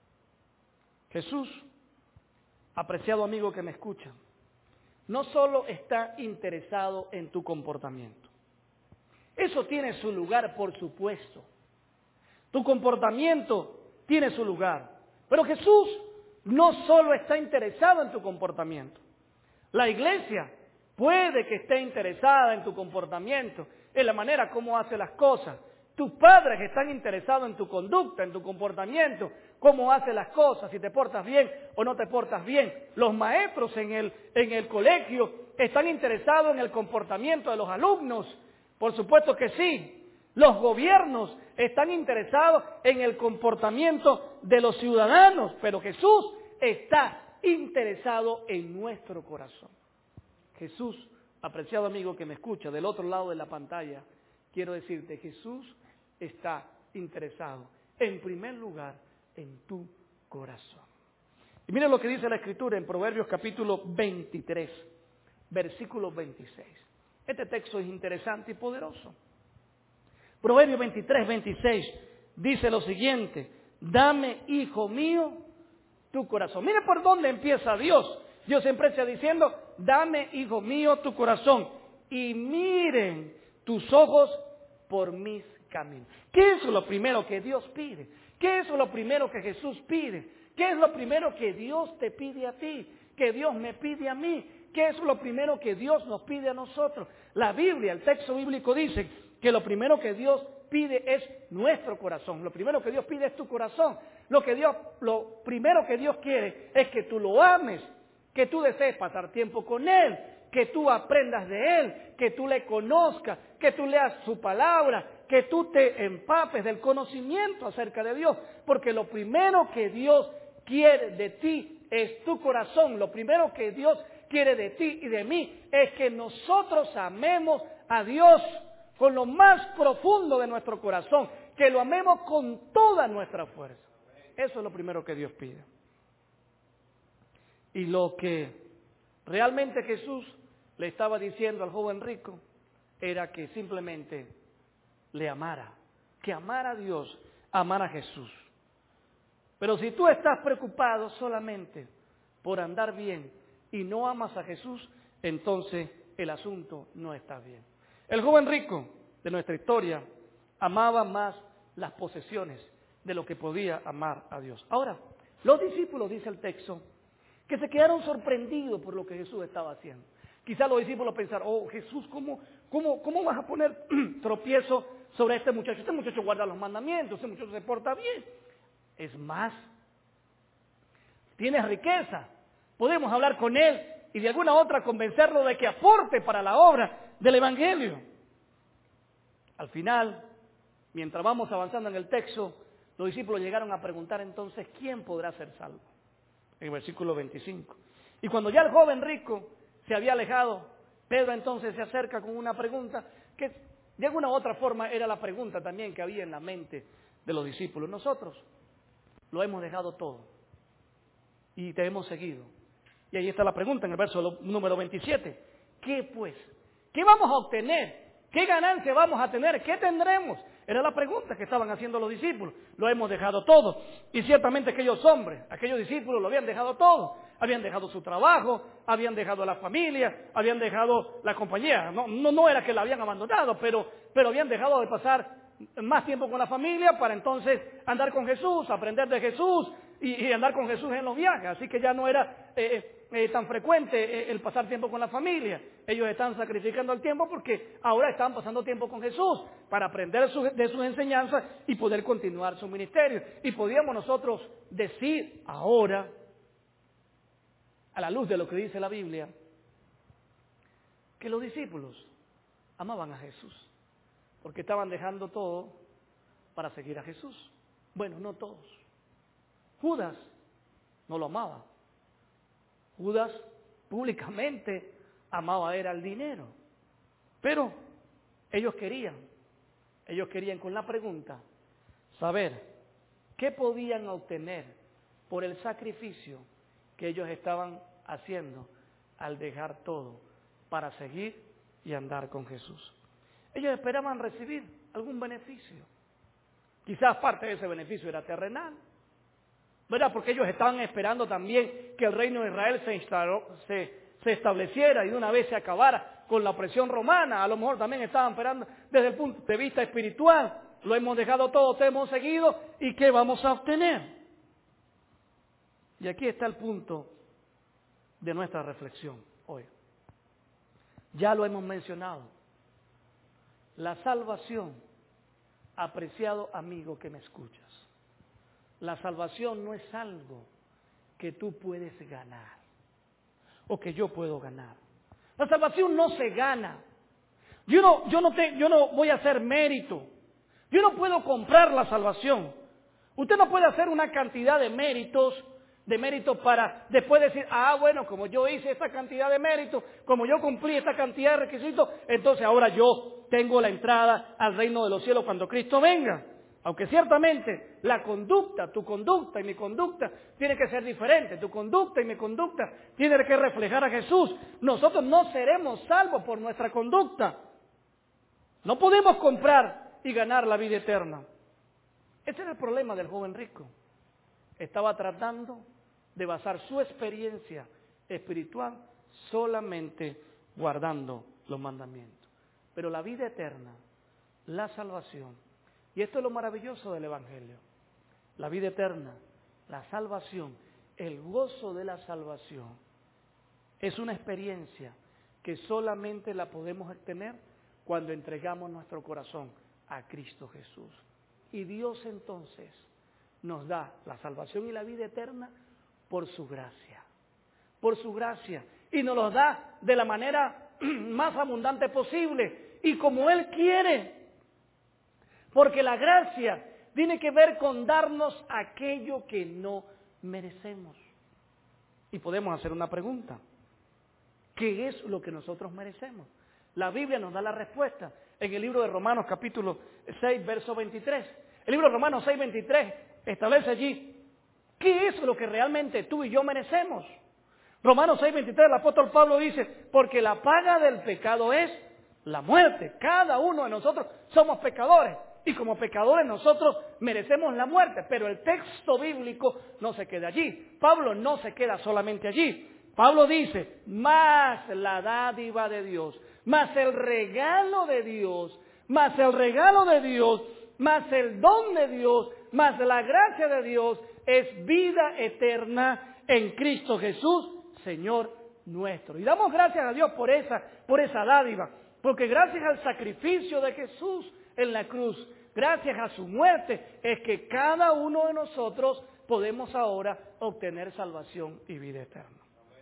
Jesús, apreciado amigo que me escucha, no solo está interesado en tu comportamiento. Eso tiene su lugar, por supuesto. Tu comportamiento tiene su lugar. Pero Jesús no solo está interesado en tu comportamiento. La iglesia puede que esté interesada en tu comportamiento, en la manera como hace las cosas. Tus padres están interesados en tu conducta, en tu comportamiento, cómo haces las cosas, si te portas bien o no te portas bien. Los maestros en el colegio están interesados en el comportamiento de los alumnos. Por supuesto que sí. Los gobiernos están interesados en el comportamiento de los ciudadanos, pero Jesús está interesado en nuestro corazón. Jesús, apreciado amigo que me escucha del otro lado de la pantalla, quiero decirte, Jesús está interesado, en primer lugar, en tu corazón. Y mira lo que dice la Escritura en Proverbios capítulo 23, versículo 26. Este texto es interesante y poderoso. Proverbios 23, 26 dice lo siguiente, dame, hijo mío, tu corazón. Mire por dónde empieza Dios. Dios siempre está diciendo, dame, hijo mío, tu corazón y miren tus ojos por mis caminos. ¿Qué es lo primero que Dios pide? ¿Qué es lo primero que Jesús pide? ¿Qué es lo primero que Dios te pide a ti? Que Dios me pide a mí. ¿Qué es lo primero que Dios nos pide a nosotros? La Biblia, el texto bíblico dice que lo primero que Dios pide es nuestro corazón. Lo primero que Dios pide es tu corazón. Lo primero que Dios quiere es que tú lo ames, que tú desees pasar tiempo con Él, que tú aprendas de Él, que tú le conozcas, que tú leas su palabra, que tú te empapes del conocimiento acerca de Dios, porque lo primero que Dios quiere de ti es tu corazón. Lo primero que Dios quiere de ti y de mí es que nosotros amemos a Dios con lo más profundo de nuestro corazón, que lo amemos con toda nuestra fuerza. Eso es lo primero que Dios pide. Y lo que realmente Jesús le estaba diciendo al joven rico era que simplemente le amara, que amara a Dios, amara a Jesús. Pero si tú estás preocupado solamente por andar bien y no amas a Jesús, entonces el asunto no está bien. El joven rico de nuestra historia amaba más las posesiones de lo que podía amar a Dios. Ahora, los discípulos, dice el texto, que se quedaron sorprendidos por lo que Jesús estaba haciendo. Quizás los discípulos pensaron, oh Jesús, ¿cómo vas a poner tropiezo sobre este muchacho? Este muchacho guarda los mandamientos, este muchacho se porta bien. Es más, tiene riqueza, podemos hablar con él y de alguna otra convencerlo de que aporte para la obra del Evangelio. Al final, mientras vamos avanzando en el texto, los discípulos llegaron a preguntar entonces, ¿quién podrá ser salvo? En el versículo 25. Y cuando ya el joven rico se había alejado, Pedro entonces se acerca con una pregunta que de alguna u otra forma era la pregunta también que había en la mente de los discípulos. Nosotros lo hemos dejado todo y te hemos seguido. Y ahí está la pregunta en el verso número 27. ¿Qué pues? ¿Qué vamos a obtener? ¿Qué ganancia vamos a tener? ¿Qué tendremos? Era la pregunta que estaban haciendo los discípulos. Lo hemos dejado todo. Y ciertamente aquellos hombres, aquellos discípulos lo habían dejado todo. Habían dejado su trabajo, habían dejado la familia, habían dejado la compañía. No era que la habían abandonado, pero habían dejado de pasar más tiempo con la familia para entonces andar con Jesús, aprender de Jesús y andar con Jesús en los viajes. Así que ya no era tan frecuente el pasar tiempo con la familia. Ellos están sacrificando el tiempo porque ahora están pasando tiempo con Jesús para aprender de sus enseñanzas y poder continuar su ministerio. Y podríamos nosotros decir ahora, a la luz de lo que dice la Biblia, que los discípulos amaban a Jesús porque estaban dejando todo para seguir a Jesús. Bueno, no todos. Judas no lo amaba. Judas públicamente amaba era el dinero. Pero ellos querían con la pregunta saber qué podían obtener por el sacrificio que ellos estaban haciendo al dejar todo para seguir y andar con Jesús. Ellos esperaban recibir algún beneficio. Quizás parte de ese beneficio era terrenal, ¿verdad? Porque ellos estaban esperando también que el reino de Israel se estableciera y de una vez se acabara con la opresión romana. A lo mejor también estaban esperando desde el punto de vista espiritual. Lo hemos dejado todo, te hemos seguido, ¿y qué vamos a obtener? Y aquí está el punto de nuestra reflexión hoy. Ya lo hemos mencionado. La salvación, apreciado amigo que me escuchas, la salvación no es algo que tú puedes ganar o que yo puedo ganar. La salvación no se gana. Yo no voy a hacer mérito. Yo no puedo comprar la salvación. Usted no puede hacer una cantidad de méritos para después decir, bueno, como yo hice esta cantidad de méritos, como yo cumplí esta cantidad de requisitos, entonces ahora yo tengo la entrada al reino de los cielos cuando Cristo venga. Aunque ciertamente la conducta, tu conducta y mi conducta tiene que ser diferente. Tu conducta y mi conducta tiene que reflejar a Jesús. Nosotros no seremos salvos por nuestra conducta. No podemos comprar y ganar la vida eterna. Ese era el problema del joven rico. Estaba tratando de basar su experiencia espiritual solamente guardando los mandamientos. Pero la vida eterna, la salvación, y esto es lo maravilloso del Evangelio, la vida eterna, la salvación, el gozo de la salvación, es una experiencia que solamente la podemos tener cuando entregamos nuestro corazón a Cristo Jesús. Y Dios entonces nos da la salvación y la vida eterna por su gracia. Por su gracia. Y nos los da de la manera más abundante posible y como Él quiere. Porque la gracia tiene que ver con darnos aquello que no merecemos. Y podemos hacer una pregunta. ¿Qué es lo que nosotros merecemos? La Biblia nos da la respuesta en el libro de Romanos capítulo 6, verso 23. El libro de Romanos 6, 23 establece allí qué es lo que realmente tú y yo merecemos. Romanos 6, 23, el apóstol Pablo dice, porque la paga del pecado es la muerte. Cada uno de nosotros somos pecadores y como pecadores nosotros merecemos la muerte. Pero el texto bíblico no se queda allí. Pablo no se queda solamente allí. Pablo dice, más la dádiva de Dios, más el regalo de Dios, más el regalo de Dios, más el don de Dios, más la gracia de Dios, es vida eterna en Cristo Jesús, Señor nuestro. Y damos gracias a Dios por esa dádiva, porque gracias al sacrificio de Jesús en la cruz, gracias a su muerte, es que cada uno de nosotros podemos ahora obtener salvación y vida eterna.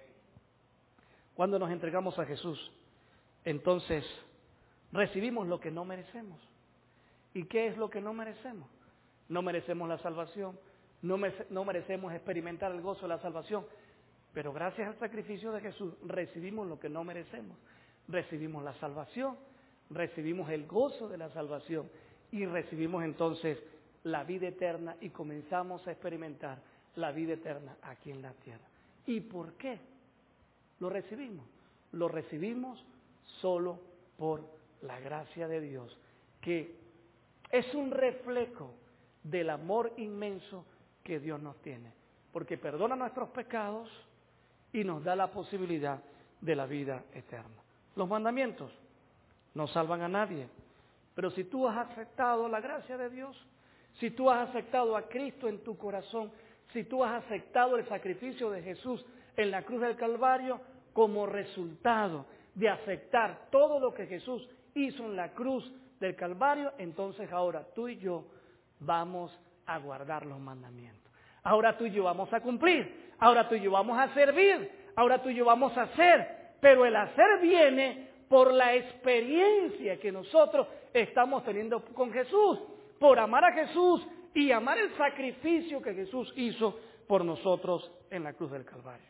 Cuando nos entregamos a Jesús, entonces recibimos lo que no merecemos. ¿Y qué es lo que no merecemos? No merecemos la salvación, no merecemos experimentar el gozo de la salvación, pero gracias al sacrificio de Jesús recibimos lo que no merecemos. Recibimos la salvación, recibimos el gozo de la salvación y recibimos entonces la vida eterna y comenzamos a experimentar la vida eterna aquí en la tierra. ¿Y por qué lo recibimos? Lo recibimos solo por la gracia de Dios, que es un reflejo del amor inmenso que Dios nos tiene, porque perdona nuestros pecados y nos da la posibilidad de la vida eterna. Los mandamientos no salvan a nadie, pero si tú has aceptado la gracia de Dios, si tú has aceptado a Cristo en tu corazón, si tú has aceptado el sacrificio de Jesús en la cruz del Calvario, como resultado de aceptar todo lo que Jesús hizo en la cruz del Calvario, entonces ahora tú y yo vamos a guardar los mandamientos. Ahora tú y yo vamos a cumplir, ahora tú y yo vamos a servir, ahora tú y yo vamos a hacer, pero el hacer viene por la experiencia que nosotros estamos teniendo con Jesús, por amar a Jesús y amar el sacrificio que Jesús hizo por nosotros en la cruz del Calvario.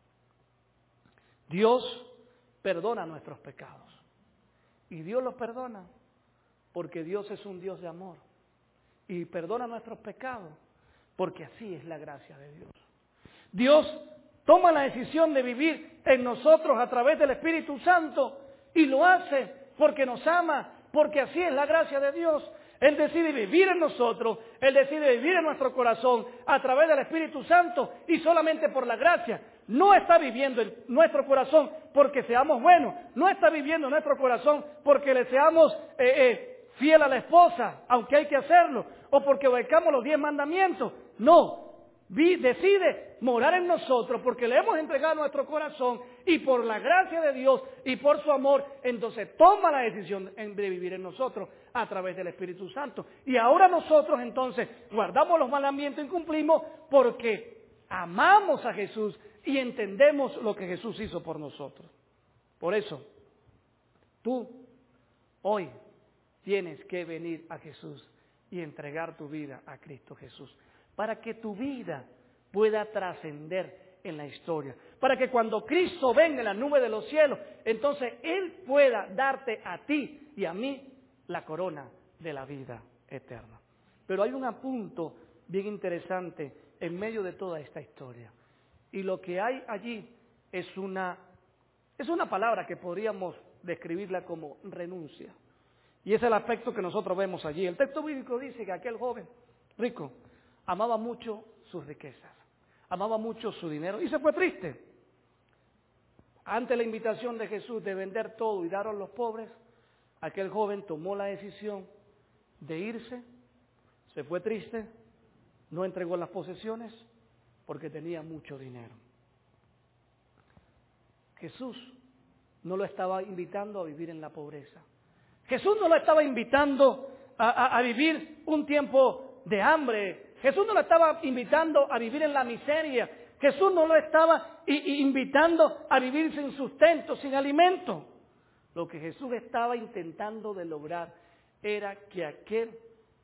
Dios perdona nuestros pecados y Dios los perdona porque Dios es un Dios de amor y perdona nuestros pecados porque así es la gracia de Dios. Dios toma la decisión de vivir en nosotros a través del Espíritu Santo y lo hace porque nos ama, porque así es la gracia de Dios. Él decide vivir en nosotros, Él decide vivir en nuestro corazón a través del Espíritu Santo y solamente por la gracia. No está viviendo en nuestro corazón porque seamos buenos, no está viviendo en nuestro corazón porque le seamos fiel a la esposa, aunque hay que hacerlo, o porque obedezcamos los 10 mandamientos. No, decide morar en nosotros porque le hemos entregado nuestro corazón y por la gracia de Dios y por su amor, entonces toma la decisión de vivir en nosotros a través del Espíritu Santo. Y ahora nosotros entonces guardamos los mandamientos y cumplimos porque amamos a Jesús y entendemos lo que Jesús hizo por nosotros. Por eso, tú hoy tienes que venir a Jesús y entregar tu vida a Cristo Jesús, para que tu vida pueda trascender en la historia, para que cuando Cristo venga en la nube de los cielos, entonces Él pueda darte a ti y a mí la corona de la vida eterna. Pero hay un punto bien interesante en medio de toda esta historia. Y lo que hay allí es una palabra que podríamos describirla como renuncia. Y es el aspecto que nosotros vemos allí. El texto bíblico dice que aquel joven rico amaba mucho sus riquezas, amaba mucho su dinero y se fue triste. Ante la invitación de Jesús de vender todo y dar a los pobres, aquel joven tomó la decisión de irse, se fue triste, no entregó las posesiones porque tenía mucho dinero. Jesús no lo estaba invitando a vivir en la pobreza. Jesús no lo estaba invitando a vivir un tiempo de hambre. Jesús no lo estaba invitando a vivir en la miseria. Jesús no lo estaba invitando a vivir sin sustento, sin alimento. Lo que Jesús estaba intentando de lograr era que aquel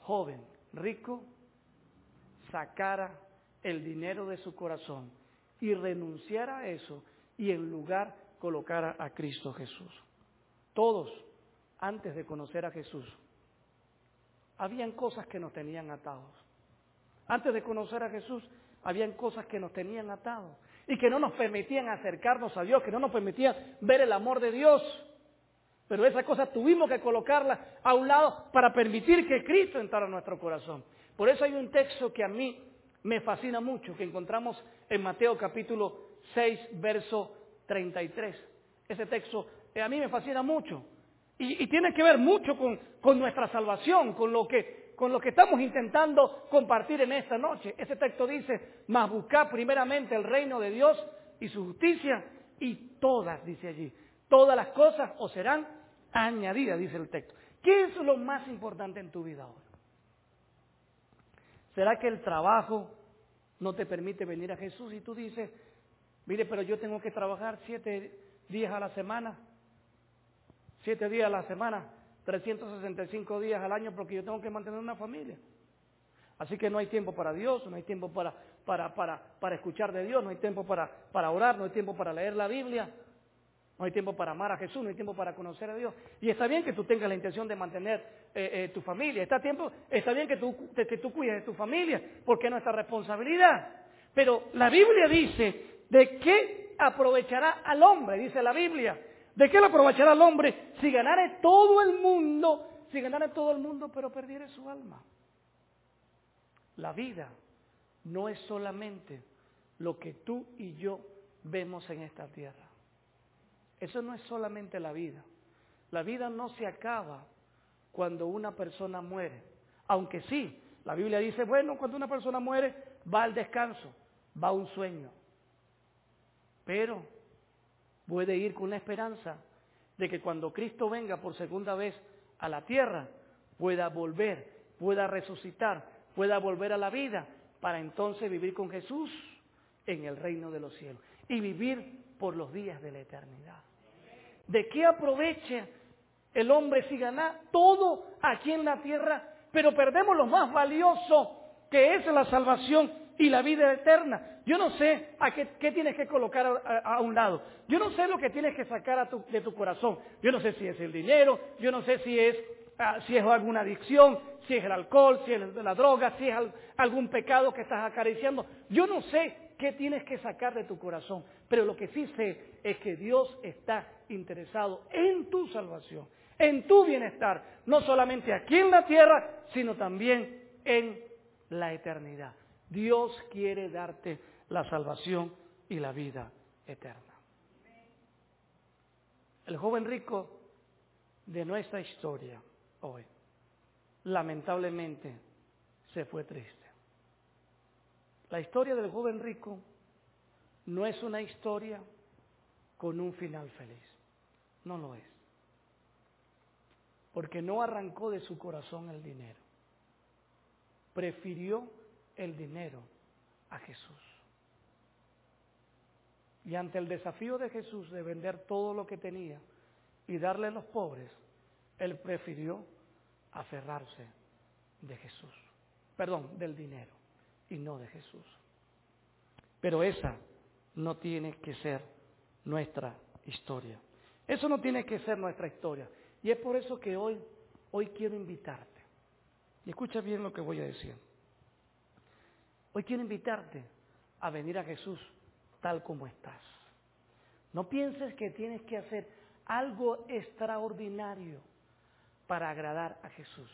joven rico sacara el dinero de su corazón y renunciara a eso y en lugar colocara a Cristo Jesús. Todos, antes de conocer a Jesús, habían cosas que nos tenían atados. Antes de conocer a Jesús, habían cosas que nos tenían atados y que no nos permitían acercarnos a Dios, que no nos permitían ver el amor de Dios. Pero esas cosas tuvimos que colocarlas a un lado para permitir que Cristo entrara en nuestro corazón. Por eso hay un texto que a mí me fascina mucho, que encontramos en Mateo capítulo 6, verso 33. Ese texto a mí me fascina mucho y tiene que ver mucho con nuestra salvación, con lo que estamos intentando compartir en esta noche. Ese texto dice: mas buscad primeramente el reino de Dios y su justicia, y todas, dice allí, todas las cosas os serán añadidas, dice el texto. ¿Qué es lo más importante en tu vida ahora? ¿Será que el trabajo no te permite venir a Jesús y tú dices: mire, pero yo tengo que trabajar 7 días a la semana, 7 días a la semana, 365 días al año, porque yo tengo que mantener una familia? Así que no hay tiempo para Dios, no hay tiempo para escuchar de Dios, no hay tiempo para orar, no hay tiempo para leer la Biblia, no hay tiempo para amar a Jesús, no hay tiempo para conocer a Dios. Y está bien que tú tengas la intención de mantener tu familia, está bien que tú cuides de tu familia, porque es nuestra responsabilidad. Pero la Biblia dice: ¿de qué aprovechará al hombre? Dice la Biblia: ¿de qué le aprovechará al hombre si ganare todo el mundo, pero perdiere su alma? La vida no es solamente lo que tú y yo vemos en esta tierra. Eso no es solamente la vida. La vida no se acaba cuando una persona muere. Aunque sí, la Biblia dice, bueno, cuando una persona muere, va al descanso, va a un sueño. Pero puede ir con la esperanza de que cuando Cristo venga por segunda vez a la tierra, pueda volver, pueda resucitar, pueda volver a la vida, para entonces vivir con Jesús en el reino de los cielos y vivir por los días de la eternidad. ¿De qué aprovecha el hombre si gana todo aquí en la tierra, pero perdemos lo más valioso, que es la salvación y la vida eterna? Yo no sé qué tienes que colocar a un lado. Yo no sé lo que tienes que sacar de tu corazón. Yo no sé si es el dinero, yo no sé si es alguna adicción, si es el alcohol, si es la droga, si es algún pecado que estás acariciando. Yo no sé qué tienes que sacar de tu corazón, pero lo que sí sé es que Dios está interesado en tu salvación, en tu bienestar, no solamente aquí en la tierra, sino también en la eternidad. Dios quiere darte la salvación y la vida eterna. El joven rico de nuestra historia hoy, lamentablemente, se fue triste. La historia del joven rico no es una historia con un final feliz. No lo es. Porque no arrancó de su corazón el dinero. Prefirió el dinero a Jesús. Y ante el desafío de Jesús de vender todo lo que tenía y darle a los pobres, él prefirió aferrarse del dinero y no de Jesús. Pero esa no tiene que ser nuestra historia. Eso no tiene que ser nuestra historia. Y es por eso que hoy quiero invitarte. Y escucha bien lo que voy a decir. Hoy quiero invitarte a venir a Jesús tal como estás. No pienses que tienes que hacer algo extraordinario para agradar a Jesús.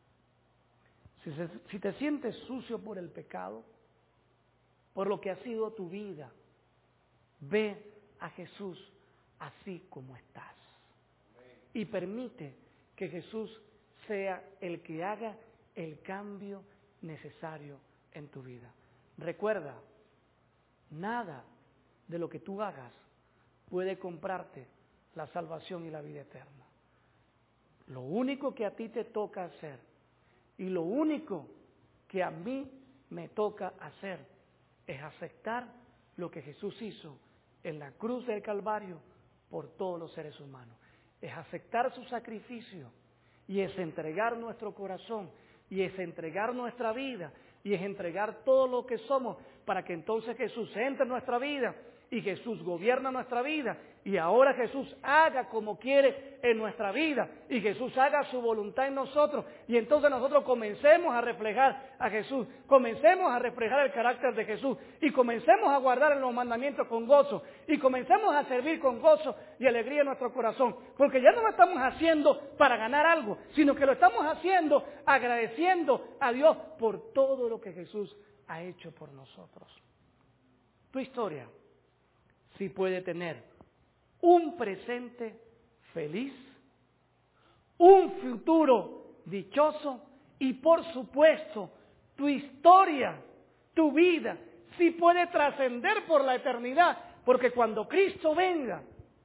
Si te sientes sucio por el pecado, por lo que ha sido tu vida, ve a Jesús así como estás. Y permite que Jesús sea el que haga el cambio necesario en tu vida. Recuerda, nada de lo que tú hagas puede comprarte la salvación y la vida eterna. Lo único que a ti te toca hacer y lo único que a mí me toca hacer es aceptar lo que Jesús hizo en la cruz del Calvario por todos los seres humanos. Es aceptar su sacrificio y es entregar nuestro corazón Y es entregar nuestra vida y es entregar todo lo que somos para que entonces Jesús entre en nuestra vida y Jesús gobierna nuestra vida y ahora Jesús haga como quiere en nuestra vida y Jesús haga su voluntad en nosotros y entonces nosotros comencemos a reflejar a Jesús, comencemos a reflejar el carácter de Jesús y comencemos a guardar los mandamientos con gozo y comencemos a servir con gozo y alegría en nuestro corazón, porque ya no lo estamos haciendo para ganar algo, sino que lo estamos haciendo agradeciendo a Dios por todo lo que Jesús ha hecho por nosotros. Tu historia sí puede tener un presente feliz, un futuro dichoso y por supuesto tu historia, tu vida, sí puede trascender por la eternidad, porque cuando Cristo venga,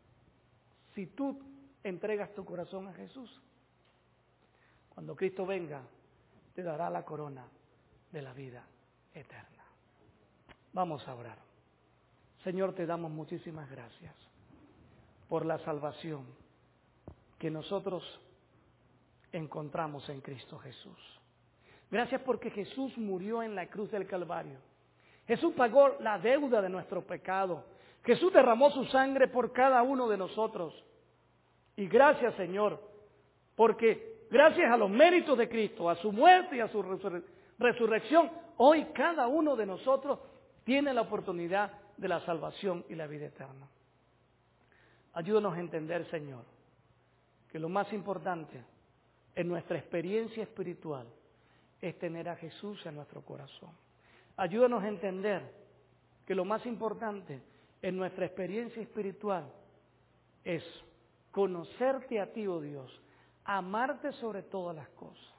si tú entregas tu corazón a Jesús, cuando Cristo venga, te dará la corona de la vida eterna. Vamos a orar. Señor, te damos muchísimas gracias por la salvación que nosotros encontramos en Cristo Jesús. Gracias porque Jesús murió en la cruz del Calvario. Jesús pagó la deuda de nuestro pecado. Jesús derramó su sangre por cada uno de nosotros. Y gracias, Señor, porque gracias a los méritos de Cristo, a su muerte y a su resurrección, hoy cada uno de nosotros tiene la oportunidad de la salvación y la vida eterna. Ayúdanos a entender, Señor, que lo más importante en nuestra experiencia espiritual es tener a Jesús en nuestro corazón. Ayúdanos a entender que lo más importante en nuestra experiencia espiritual es conocerte a ti, oh Dios, amarte sobre todas las cosas,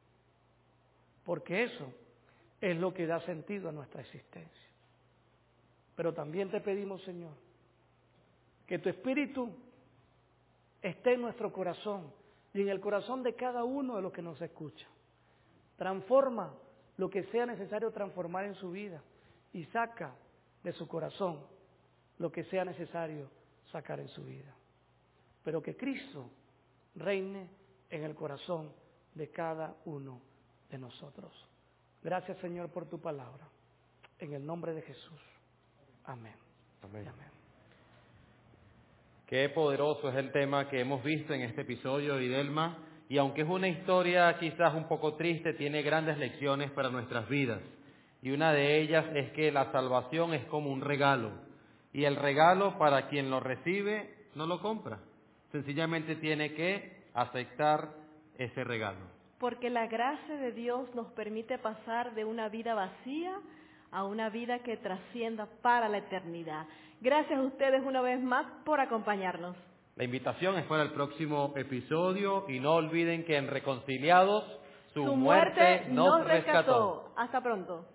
porque eso es lo que da sentido a nuestra existencia. Pero también te pedimos, Señor, que tu Espíritu esté en nuestro corazón y en el corazón de cada uno de los que nos escucha. Transforma lo que sea necesario transformar en su vida y saca de su corazón lo que sea necesario sacar en su vida. Pero que Cristo reine en el corazón de cada uno de nosotros. Gracias, Señor, por tu palabra. En el nombre de Jesús. Amén. Amén. Amén. Qué poderoso es el tema que hemos visto en este episodio, Idelma, y aunque es una historia quizás un poco triste, tiene grandes lecciones para nuestras vidas. Y una de ellas es que la salvación es como un regalo, y el regalo para quien lo recibe no lo compra, sencillamente tiene que aceptar ese regalo. Porque la gracia de Dios nos permite pasar de una vida vacía a una vida que trascienda para la eternidad. Gracias a ustedes una vez más por acompañarnos. La invitación es para el próximo episodio y no olviden que en Reconciliados su muerte nos rescató. Hasta pronto.